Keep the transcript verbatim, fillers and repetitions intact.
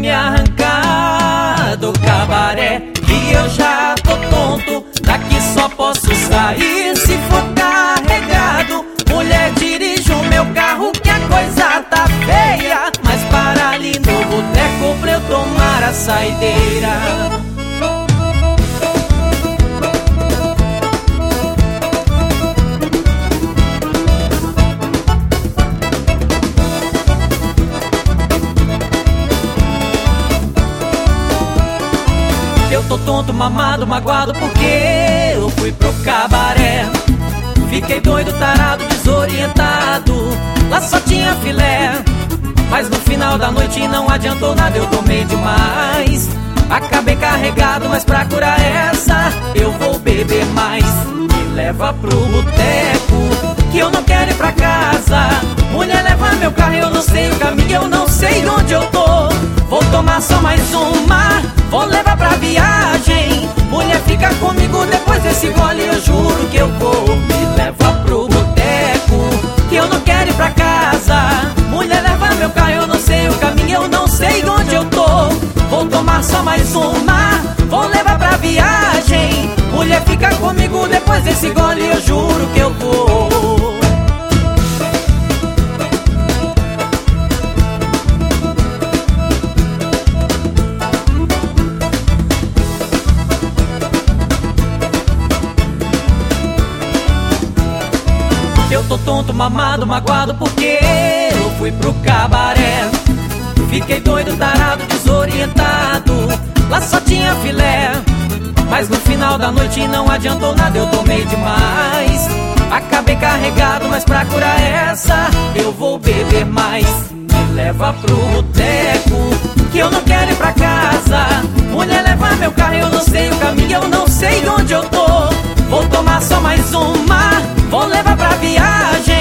me arrancar do cabaré, que eu já tô tonto, daqui só posso sair se for carregado. Mulher, dirige o meu carro que a coisa tá feia, mas para ali no boteco pra eu tomar a saideira. Eu tô tonto, mamado, magoado porque eu fui pro cabaré. Fiquei doido, tarado, desorientado, lá só tinha filé. Mas no final da noite não adiantou nada, eu tomei demais. Acabei carregado, mas pra curar essa eu vou beber mais. Me leva pro boteco, que eu não quero ir pra casa. Mulher, leva meu carro, eu não sei o caminho, eu não sei onde eu tô. Vou tomar só mais uma, vou levar pra viagem. Mulher, fica comigo depois desse gole, eu juro que eu vou. Me leva pro boteco, que eu não quero ir pra casa. Mulher, leva meu carro, eu não sei o caminho, eu não sei onde eu tô. Vou tomar só mais uma, vou levar pra viagem. Mulher, fica comigo depois desse gole, eu juro que eu vou. Eu tô tonto, mamado, magoado porque eu fui pro cabaré. Fiquei doido, tarado, desorientado, lá só tinha filé. Mas no final da noite não adiantou nada, eu tomei demais. Acabei carregado, mas pra curar essa eu vou beber mais. Me leva pro boteco, que eu não quero ir pra casa. Mulher, leva meu carro, eu não sei o caminho, eu não sei onde eu tô. Vou tomar só mais uma, vou levar pra viagem.